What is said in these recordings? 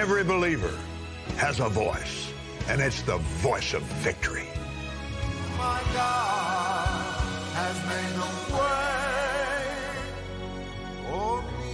Every believer has a voice, and it's the voice of victory. My God has made a way for me.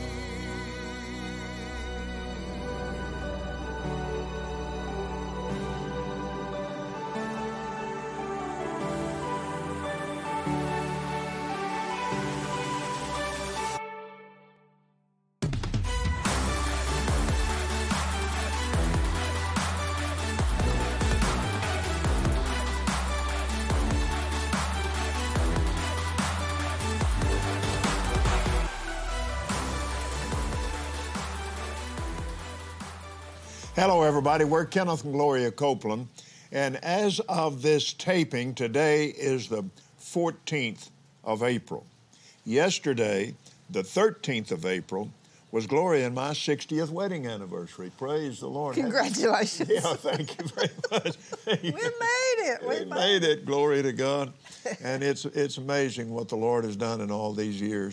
Hello, everybody. We're Kenneth and Gloria Copeland, and as of this taping, today is the 14th of April. Yesterday, the 13th of April, was Gloria and my 60th wedding anniversary. Praise the Lord. Congratulations. Yeah, thank you very much. We made it. We made it. Glory to God. And it's amazing what the Lord has done in all these years.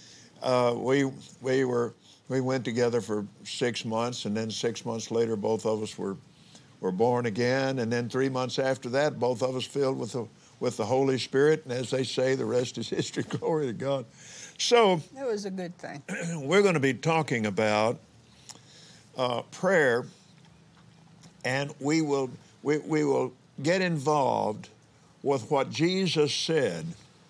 We went together for 6 months, and then 6 months later, both of us were born again. And then 3 months after that, both of us filled with the Holy Spirit. And as they say, the rest is history. Glory to God. So it was a good thing. We're going to be talking about prayer, and we will get involved with what Jesus said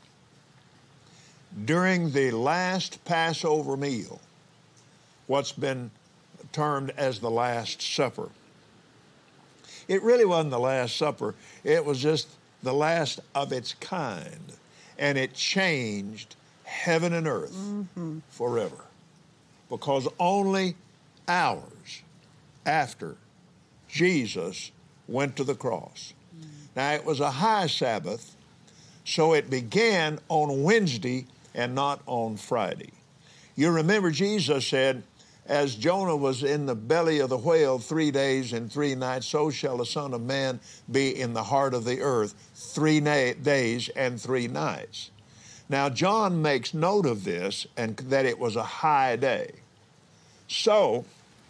during the last Passover meal, what's been termed as the Last Supper. It really wasn't the Last Supper. It was just the last of its kind, and it changed heaven and earth forever, because only hours after Jesus went to the cross. Now, it was a high Sabbath, so it began on Wednesday and not on Friday. You remember Jesus said, as Jonah was in the belly of the whale 3 days and 3 nights, so shall the Son of Man be in the heart of the earth 3 days and 3 nights. Now, John makes note of this, and that it was a high day. So,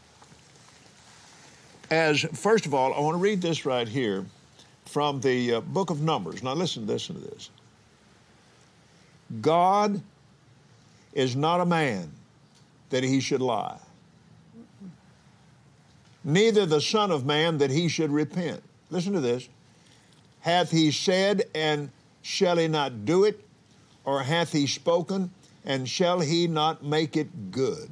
first of all, I want to read this right here from the book of Numbers. Now, listen to this. God is not a man that he should lie, neither the Son of Man that he should repent. Listen to this. Hath he said, and shall he not do it? Or hath he spoken, and shall he not make it good?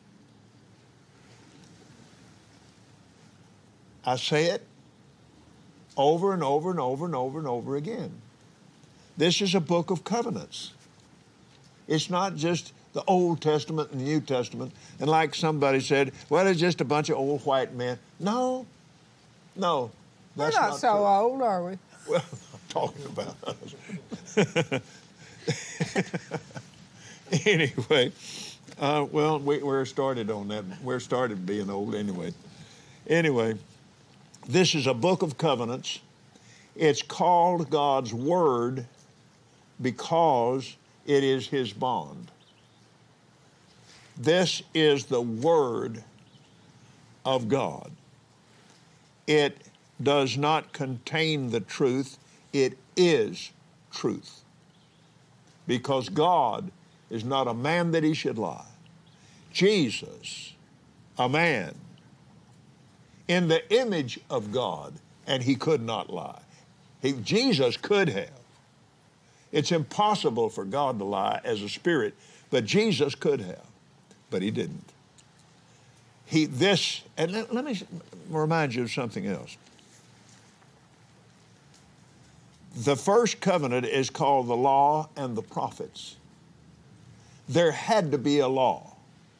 I say it over and over and over and over and over again. This is a book of covenants. It's not just the Old Testament and the New Testament. And like somebody said, well, it's just a bunch of old white men. No, that's We're not so true. old, are we? Well, I'm talking about us. Anyway, we're started on that. We're started being old anyway. Anyway, this is a book of covenants. It's called God's Word because it is His bond. This is the Word of God. It does not contain the truth. It is truth. Because God is not a man that he should lie. Jesus, a man, in the image of God, and he could not lie. Jesus could have. It's impossible for God to lie as a spirit, but Jesus could have, but he didn't. Let me remind you of something else. The first covenant is called the law and the prophets. There had to be a law.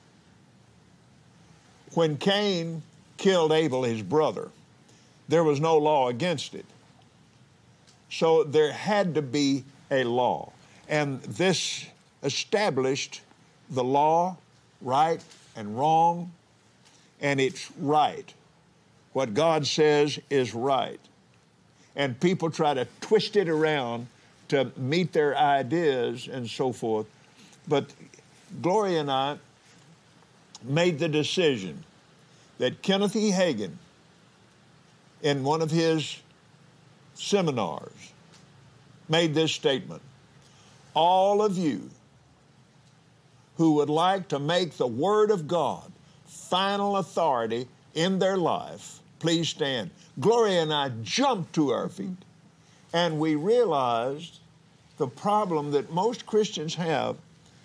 When Cain killed Abel, his brother, there was no law against it. So there had to be a law. And this established the law, right and wrong, and it's right. What God says is right. And people try to twist it around to meet their ideas and so forth. But Gloria and I made the decision that Kenneth E. Hagin, in one of his seminars, made this statement: all of you who would like to make the Word of God final authority in their life, please stand. Gloria and I jumped to our feet, and we realized the problem that most Christians have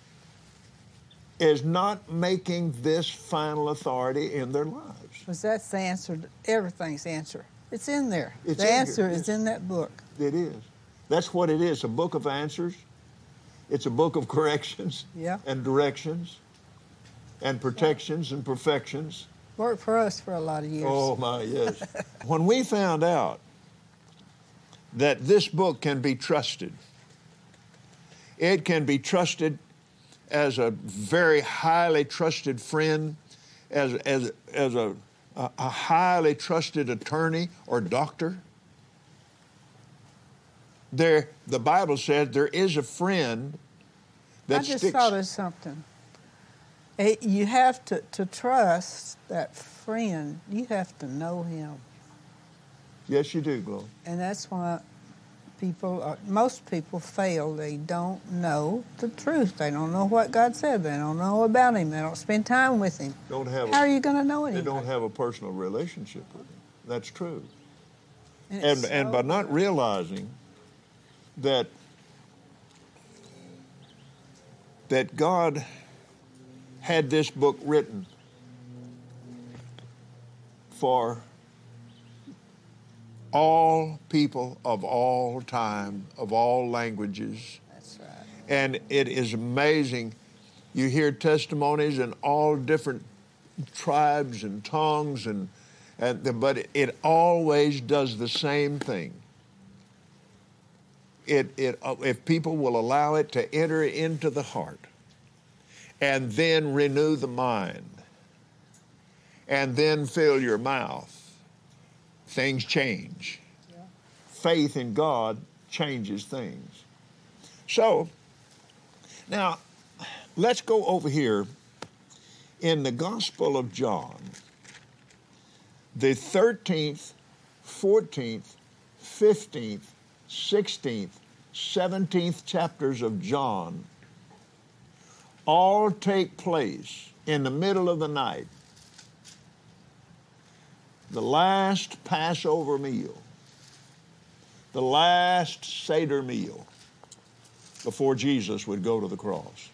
is not making this final authority in their lives. Because that's the answer. Everything's answer. It's in there. It's the in answer here, is yes. in that book. It is. That's what it is, a book of answers. It's a book of corrections and directions and protections and perfections. Worked for us for a lot of years. Oh, my, yes. When we found out that this book can be trusted, it can be trusted as a very highly trusted friend, as a highly trusted attorney or doctor. The Bible said there is a friend that I just sticks. thought of something. You have to trust that friend. You have to know him. Yes, you do, Gloria. And that's why most people fail. They don't know the truth. They don't know what God said. They don't know about him. They don't spend time with him. How are you going to know anything? They don't have a personal relationship with him. That's true. And by not realizing that God had this book written for all people of all time, of all languages. That's right. And it is amazing. You hear testimonies in all different tribes and tongues, but it always does the same thing. If people will allow it to enter into the heart and then renew the mind and then fill your mouth, things change. Yeah. Faith in God changes things. So, now, let's go over here in the Gospel of John, the 13th, 14th, 15th, 16th, 17th chapters of John all take place in the middle of the night. The last Passover meal, the last Seder meal before Jesus would go to the cross.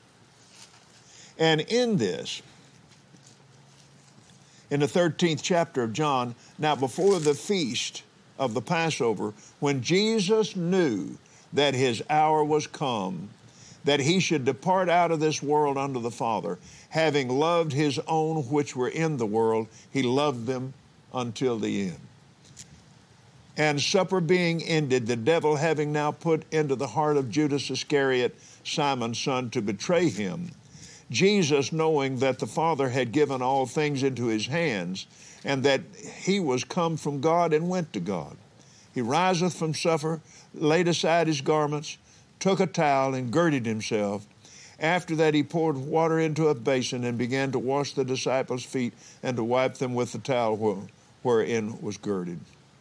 And in this, in the 13th chapter of John, now before the feast of the Passover, when Jesus knew that his hour was come, that he should depart out of this world unto the Father, having loved his own which were in the world, he loved them until the end. And supper being ended, the devil having now put into the heart of Judas Iscariot, Simon's son, to betray him, Jesus, knowing that the Father had given all things into his hands, and that he was come from God and went to God, he riseth from supper, laid aside his garments, took a towel and girded himself. After that he poured water into a basin and began to wash the disciples' feet and to wipe them with the towel wherein was girded.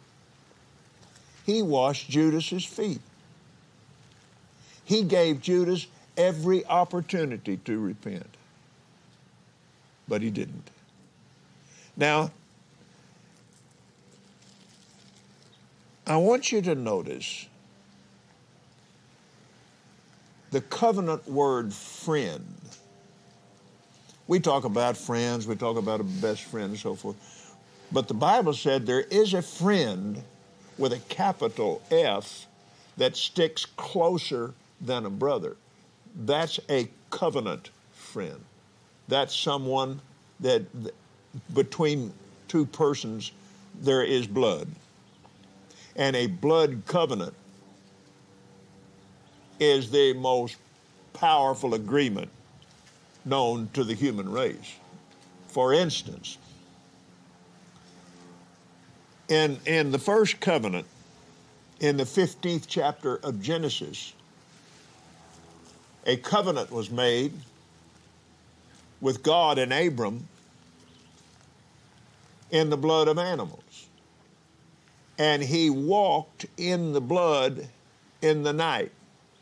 He washed Judas's feet. He gave Judas every opportunity to repent, but he didn't. Now, I want you to notice the covenant word friend. We talk about friends, we talk about a best friend and so forth, but the Bible said there is a friend with a capital F that sticks closer than a brother. That's a covenant friend. That's someone that between two persons there is blood. And a blood covenant is the most powerful agreement known to the human race. For instance, in the first covenant, in the 15th chapter of Genesis, a covenant was made with God and Abram in the blood of animals. And he walked in the blood in the night.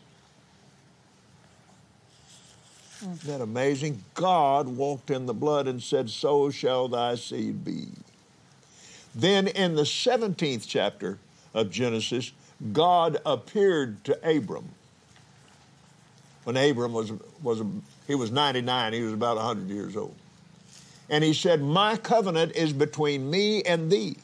Isn't that amazing? God walked in the blood and said, so shall thy seed be. Then in the 17th chapter of Genesis, God appeared to Abram. When Abram he was 99, he was about 100 years old. And he said, my covenant is between me and thee.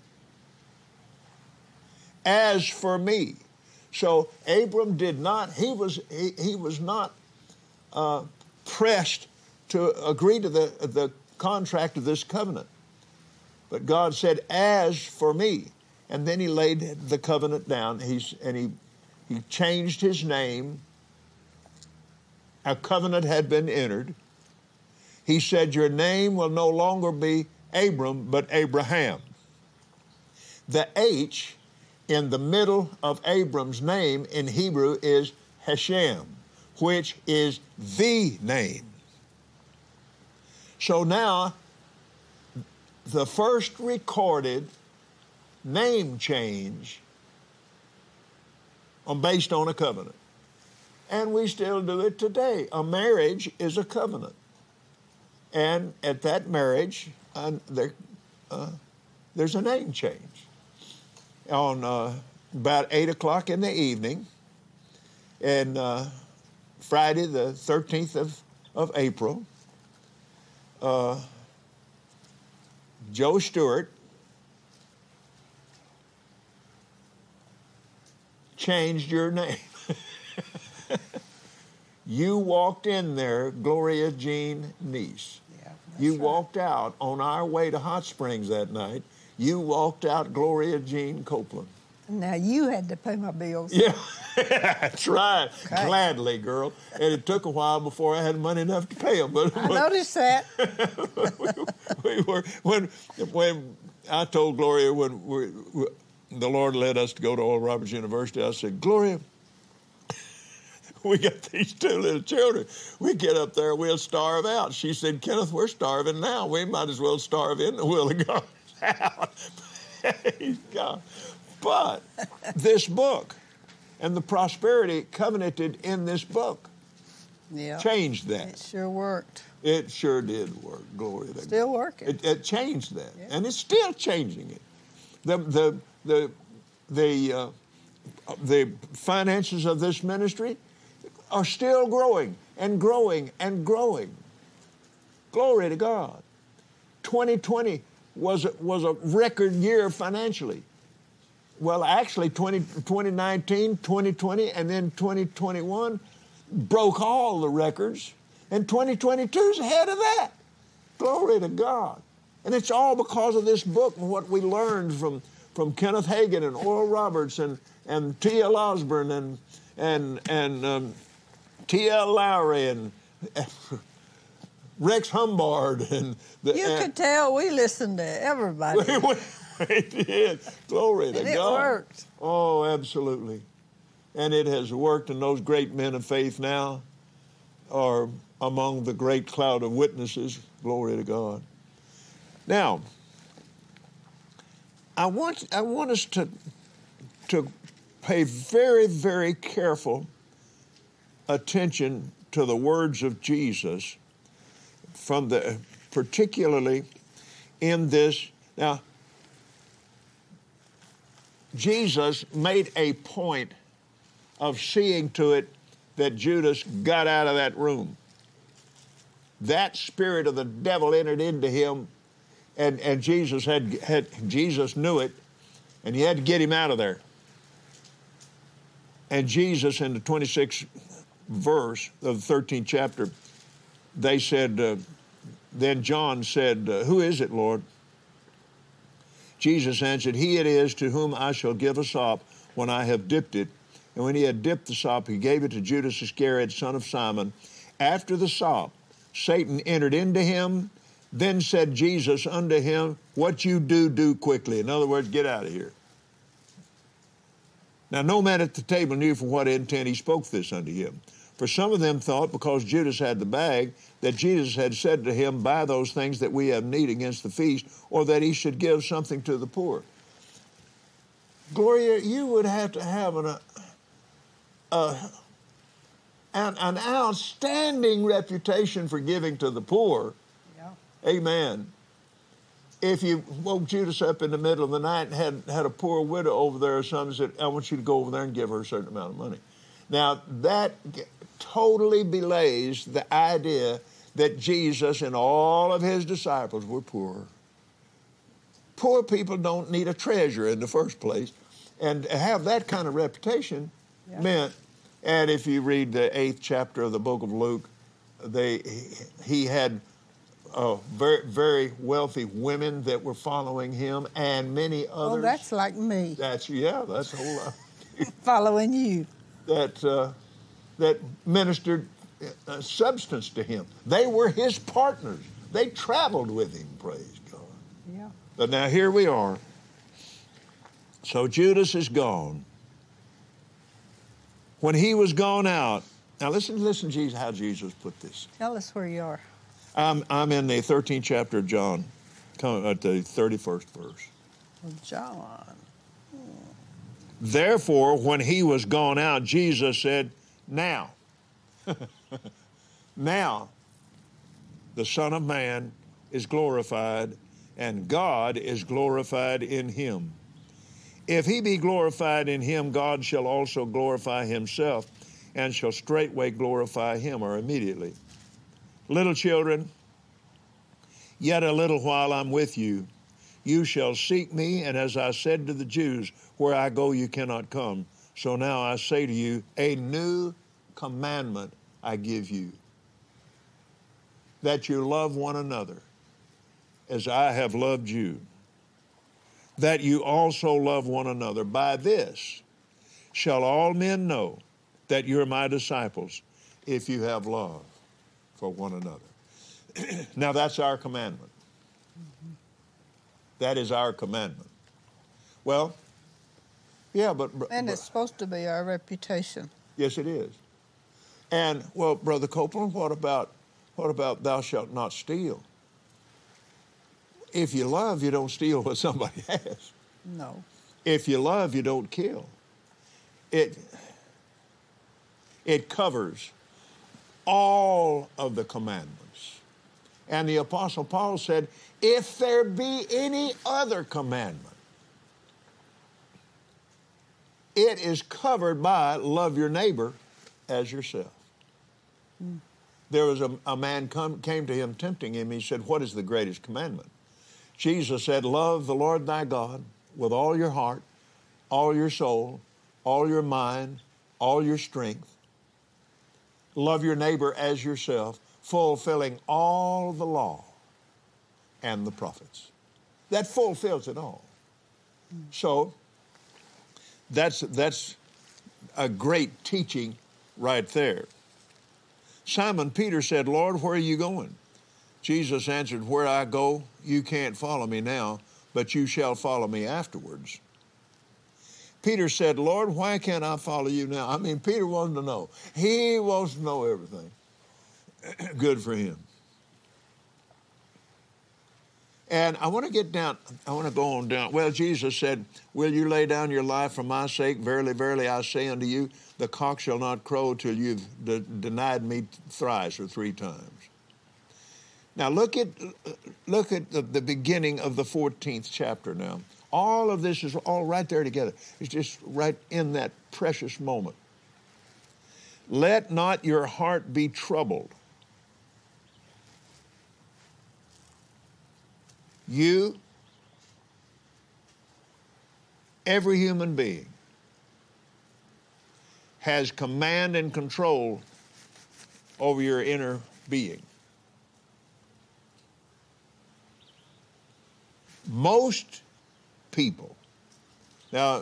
As for me. So Abram did not, he was not pressed to agree to the contract of this covenant. But God said, as for me. And then he laid the covenant down. He changed his name. A covenant had been entered. He said, your name will no longer be Abram, but Abraham. The H in the middle of Abram's name in Hebrew is Hashem, which is the name. So now, the first recorded name change based on a covenant. And we still do it today. A marriage is a covenant. And at that marriage, there's a name change. On about 8 o'clock in the evening, and Friday the 13th of April, Joe Stewart changed your name. You walked in there, Gloria Jean Neese. Yeah, you walked out on our way to Hot Springs that night. You walked out Gloria Jean Copeland. Now you had to pay my bills. Yeah, that's right. Okay. Gladly, girl. And it took a while before I had money enough to pay them. But I noticed that. when I told Gloria when the Lord led us to go to Oral Roberts University, I said, Gloria, we got these two little children. We get up there, we'll starve out. She said, Kenneth, we're starving now. We might as well starve in the will of God. Praise God. But this book and the prosperity covenanted in this book changed that. It sure worked. It sure did work. Glory to God. Still working. It changed that, and it's still changing it. The finances of this ministry are still growing and growing and growing. Glory to God. 2020 was a record year financially. Well, actually, 2019, 2020, and then 2021 broke all the records, and 2022 is ahead of that. Glory to God. And it's all because of this book and what we learned from Kenneth Hagin and Oral Roberts and T.L. Osborne and T.L. Lowry and Rex Humbard. You could tell we listened to everybody. We did. Glory to God. It worked. Oh, absolutely. And it has worked, and those great men of faith now are among the great cloud of witnesses. Glory to God. Now, I want us to pay very, very careful attention to the words of Jesus particularly in this. Now, Jesus made a point of seeing to it that Judas got out of that room. That spirit of the devil entered into him, and Jesus Jesus knew it, and he had to get him out of there. And Jesus, in the 26th verse of the 13th chapter, they said, then John said, who is it, Lord? Jesus answered, he it is to whom I shall give a sop when I have dipped it. And when he had dipped the sop, he gave it to Judas Iscariot, son of Simon. After the sop, Satan entered into him. Then said Jesus unto him, what you do, do quickly. In other words, get out of here. Now, no man at the table knew for what intent he spoke this unto him. For some of them thought, because Judas had the bag, that Jesus had said to him, buy those things that we have need against the feast, or that he should give something to the poor. Gloria, you would have to have an outstanding reputation for giving to the poor. Yeah. Amen. If you woke Judas up in the middle of the night and had a poor widow over there or something, said, I want you to go over there and give her a certain amount of money. Now, that totally belays the idea that Jesus and all of his disciples were poor. Poor people don't need a treasure in the first place. And to have that kind of reputation meant, and if you read the 8th chapter of the book of Luke, he had very, very wealthy women that were following him and many others. Oh, that's like me. That's a whole lot. Following you. That ministered substance to him. They were his partners. They traveled with him, praise God. Yeah. But now here we are. So Judas is gone. When he was gone out, now listen, Jesus, how Jesus put this. Tell us where you are. I'm in the 13th chapter of John, at the 31st verse. John. Therefore, when he was gone out, Jesus said, now, now, the Son of Man is glorified, and God is glorified in him. If he be glorified in him, God shall also glorify himself, and shall straightway glorify him, or immediately. Little children, yet a little while I'm with you. You shall seek me, and as I said to the Jews, where I go you cannot come. So now I say to you, a new commandment I give you, that you love one another as I have loved you, that you also love one another. By this shall all men know that you're my disciples, if you have love for one another. Now that's our commandment. Mm-hmm. That is our commandment. Well, yeah, but... And it's supposed to be our reputation. Yes, it is. And, well, Brother Copeland, what about thou shalt not steal? If you love, you don't steal what somebody has. No. If you love, you don't kill. It covers all of the commandments. And the Apostle Paul said, if there be any other commandment, it is covered by love your neighbor as yourself. Mm. There was a man came to him tempting him. He said, what is the greatest commandment? Jesus said, love the Lord thy God with all your heart, all your soul, all your mind, all your strength. Love your neighbor as yourself, fulfilling all the law and the prophets. That fulfills it all. So that's a great teaching right there. Simon Peter said, Lord, where are you going? Jesus answered, where I go, you can't follow me now, but you shall follow me afterwards. Peter said, Lord, why can't I follow you now? I mean, Peter wanted to know. He wants to know everything. Good for him. And I want to go on down. Well, Jesus said, will you lay down your life for my sake? Verily, verily, I say unto you, the cock shall not crow till you've denied me thrice or 3 times. Now, look at the beginning of the 14th chapter now. All of this is all right there together. It's just right in that precious moment. Let not your heart be troubled. You, every human being, has command and control over your inner being. Most people, now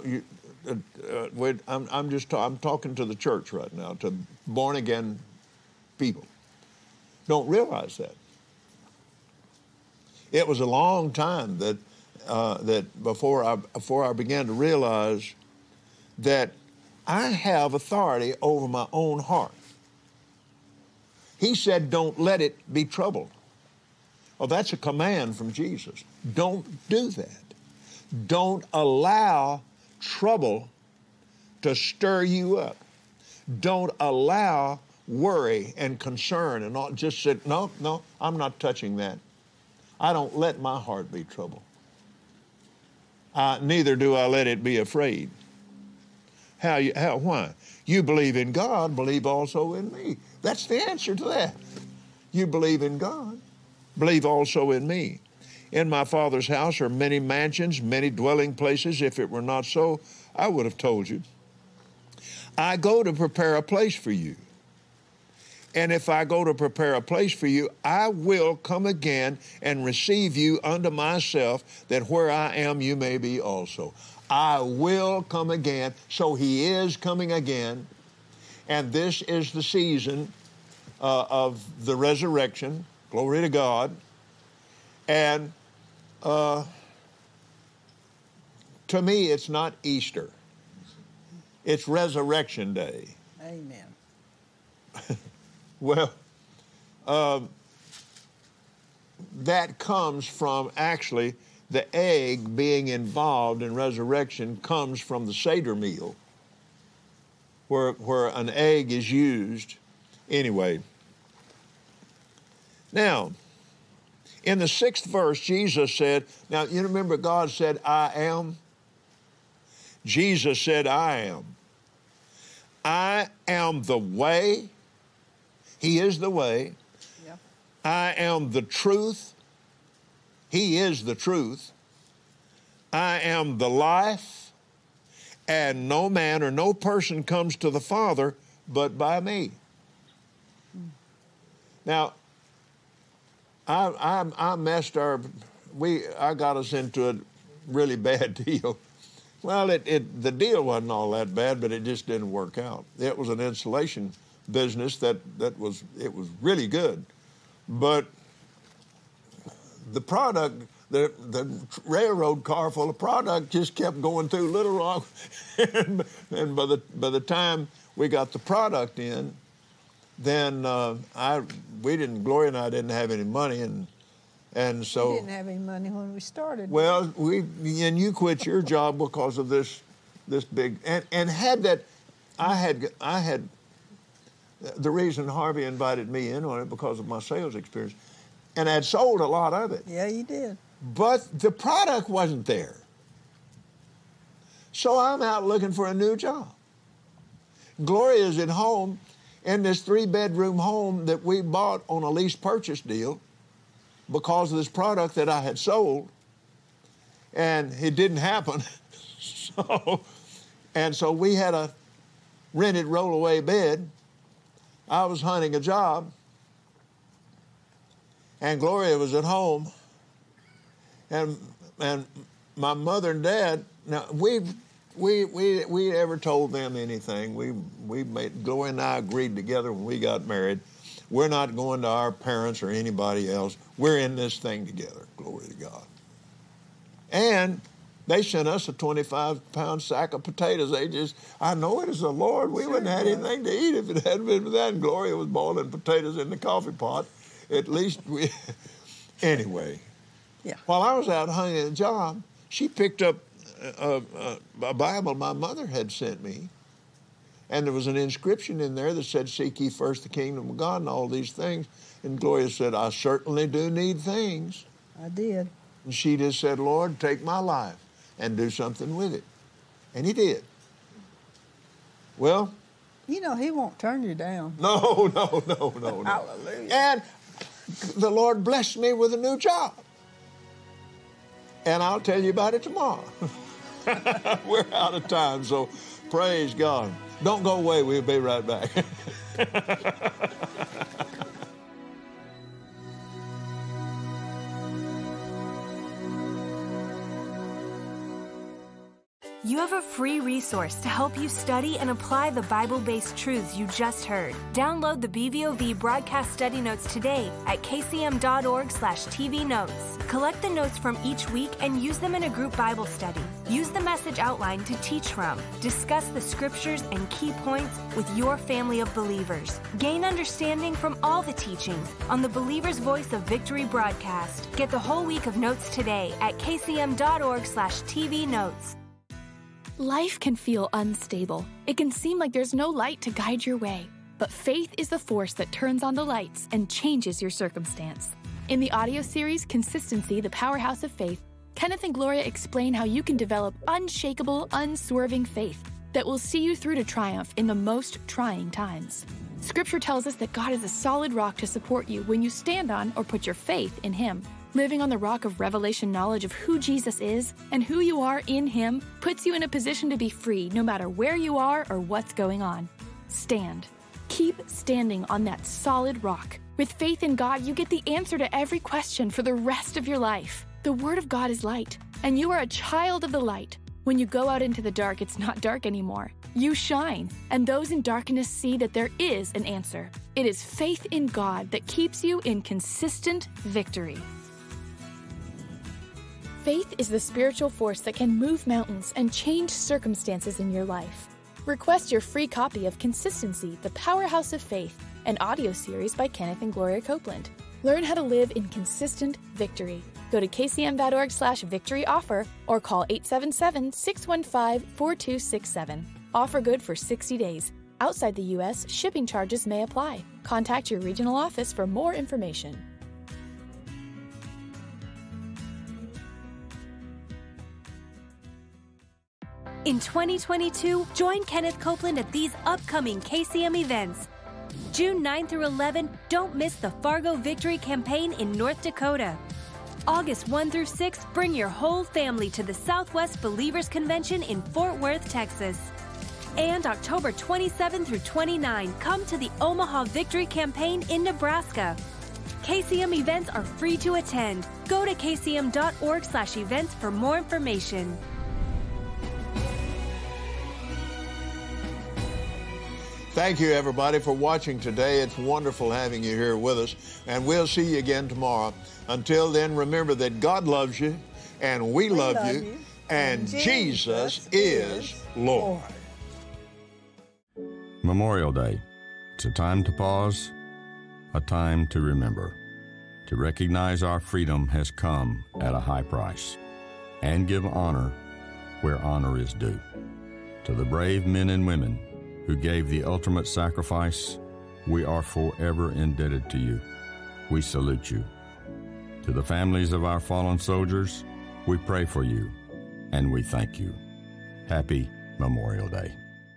I'm talking to the church right now, to born again people, don't realize that. It was a long time that before I began to realize that I have authority over my own heart. He said, don't let it be troubled. Oh, that's a command from Jesus. Don't do that. Don't allow trouble to stir you up. Don't allow worry and concern and all. Just say, no, I'm not touching that. I don't let my heart be troubled. Neither do I let it be afraid. Why? You believe in God, believe also in me. That's the answer to that. You believe in God, believe also in me. In my Father's house are many mansions, many dwelling places. If it were not so, I would have told you. I go to prepare a place for you. And if I go to prepare a place for you, I will come again and receive you unto myself, that where I am, you may be also. I will come again. So he is coming again. And this is the season of the resurrection. Glory to God. And to me, it's not Easter. It's Resurrection Day. Amen. Well, that comes from actually the egg being involved in resurrection comes from the Seder meal, where an egg is used. Anyway, now, in the 6th verse, Jesus said, now you remember God said, I am? Jesus said, I am. I am the way. He is the way. Yeah. I am the truth. He is the truth. I am the life. And no man or no person comes to the Father but by me. Now, I got us into a really bad deal. Well, the deal wasn't all that bad, but it just didn't work out. It was an insulation business it was really good, but the product, the railroad car full of product just kept going through Little Rock, and by the time we got the product in, then Gloria and I didn't have any money, and so we didn't have any money when we started. Well, and you quit your job because of this big and had that. I had. The reason Harvey invited me in on it because of my sales experience, and I'd sold a lot of it. Yeah, you did. But the product wasn't there. So I'm out looking for a new job. Gloria's at home in this 3-bedroom home that we bought on a lease purchase deal because of this product that I had sold, and it didn't happen. So we had a rented roll-away bed. I was hunting a job, and Gloria was at home, and my mother and dad. Now we ever told them anything? Gloria and I agreed together when we got married. We're not going to our parents or anybody else. We're in this thing together. Glory to God. And they sent us a 25-pound sack of potatoes. I know it is the Lord. We wouldn't have had anything to eat if it hadn't been for that. And Gloria was boiling potatoes in the coffee pot. At least anyway. Yeah. While I was out hunting a job, she picked up a Bible my mother had sent me. And there was an inscription in there that said, seek ye first the kingdom of God and all these things. And Gloria said, I certainly do need things. I did. And she just said, Lord, take my life and do something with it. And he did. Well. You know, he won't turn you down. No. Hallelujah. And the Lord blessed me with a new job. And I'll tell you about it tomorrow. We're out of time, so praise God. Don't go away. We'll be right back. You have a free resource to help you study and apply the Bible-based truths you just heard. Download the BVOV broadcast study notes today at kcm.org/TV notes. Collect the notes from each week and use them in a group Bible study. Use the message outline to teach from. Discuss the scriptures and key points with your family of believers. Gain understanding from all the teachings on the Believer's Voice of Victory broadcast. Get the whole week of notes today at kcm.org/TV notes. Life can feel unstable. It can seem like there's no light to guide your way. But faith is the force that turns on the lights and changes your circumstance. In the audio series, Consistency, the Powerhouse of Faith, Kenneth and Gloria explain how you can develop unshakable, unswerving faith that will see you through to triumph in the most trying times. Scripture tells us that God is a solid rock to support you when you stand on or put your faith in Him. Living on the rock of revelation knowledge of who Jesus is and who you are in Him puts you in a position to be free no matter where you are or what's going on. Stand. Keep standing on that solid rock. With faith in God, you get the answer to every question for the rest of your life. The Word of God is light, and you are a child of the light. When you go out into the dark, it's not dark anymore. You shine, and those in darkness see that there is an answer. It is faith in God that keeps you in consistent victory. Faith is the spiritual force that can move mountains and change circumstances in your life. Request your free copy of Consistency, the Powerhouse of Faith, an audio series by Kenneth and Gloria Copeland. Learn how to live in consistent victory. Go to kcm.org/victory offer or call 877-615-4267. Offer good for 60 days. Outside the U.S., shipping charges may apply. Contact your regional office for more information. In 2022, join Kenneth Copeland at these upcoming KCM events. June 9 through 11, don't miss the Fargo Victory Campaign in North Dakota. August 1 through 6, bring your whole family to the Southwest Believers Convention in Fort Worth, Texas. And October 27 through 29, come to the Omaha Victory Campaign in Nebraska. KCM events are free to attend. Go to kcm.org/events for more information. Thank you, everybody, for watching today. It's wonderful having you here with us, and we'll see you again tomorrow. Until then, remember that God loves you, and we love you, and Jesus is Lord. Memorial Day. It's a time to pause, a time to remember, to recognize our freedom has come at a high price, and give honor where honor is due. To the brave men and women who gave the ultimate sacrifice, we are forever indebted to you. We salute you. To the families of our fallen soldiers, we pray for you, and we thank you. Happy Memorial Day.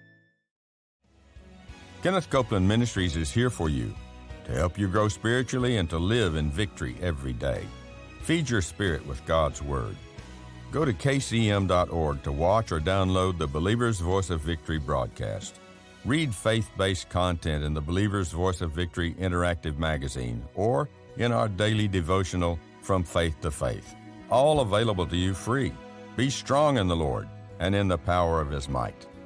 Kenneth Copeland Ministries is here for you to help you grow spiritually and to live in victory every day. Feed your spirit with God's Word. Go to kcm.org to watch or download the Believer's Voice of Victory broadcast. Read faith-based content in the Believer's Voice of Victory interactive magazine or in our daily devotional From Faith to Faith. All available to you free. Be strong in the Lord and in the power of His might.